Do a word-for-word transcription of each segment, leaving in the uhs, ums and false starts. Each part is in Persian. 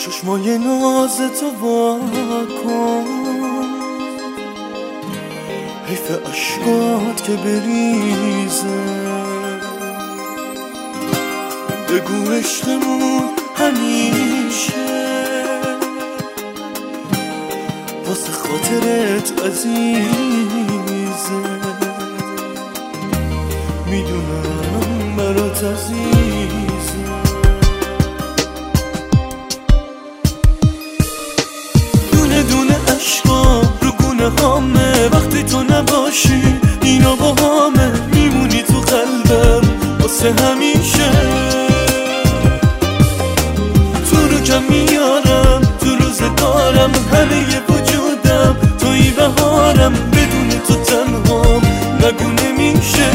چشمای ناز تو وا کن، حیف اشکات که بریزه. بگو عشقمون همیشه واسه خاطرت عزیزه. میدونم برات عزیزه. دونه دونه عشقام رو گونه هامه، وقتی تو نباشی اینا با همه. میمونی تو قلبم واسه همیشه. تو رو کم میارم تو روزگارم، همه ی وجودم توی بهارم. بدون تو تنهام نگو نمیشه.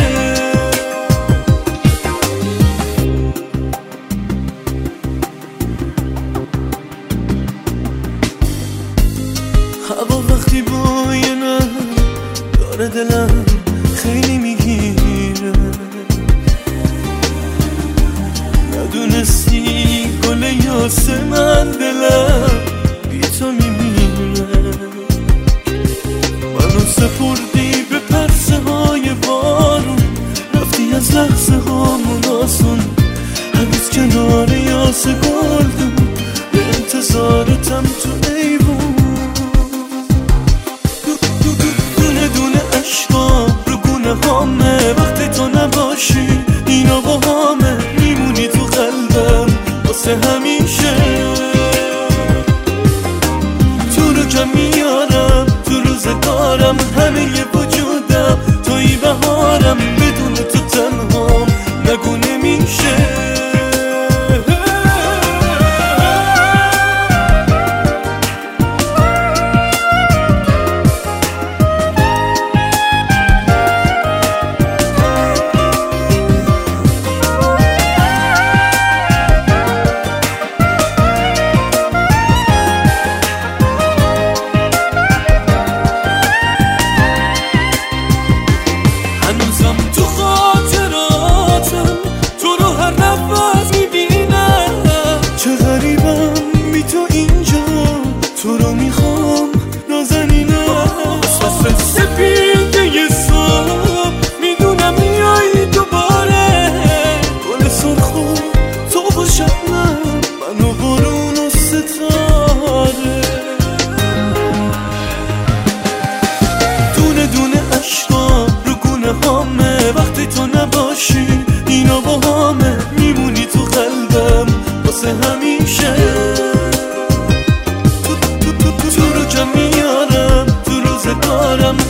هوا وقتی بوی نه داره دلم خیلی میگیره. ندونستی گل یاسه من دلم بی تو میمیره. منو سپردی به پرسه های بارون، رفتی از لحظه هامون آسون. هنوز کنار یاسه گلدون به انتظارتم تو ایوون. دونه دونه عشقام رو گونه هامه، وقتی تو نباشی اینا با همه. میمونی تو قلبم واسه همیشه. تو رو کم میارم تو روزگارم، همه ی وجودم توی بهارم. بدون تو تنهام نگو نمیشه. وقتی تو نباشی اینا با همه. میمونی تو قلبم واسه همیشه. تو, تو, تو, تو, تو رو کم میارم تو روزگارم،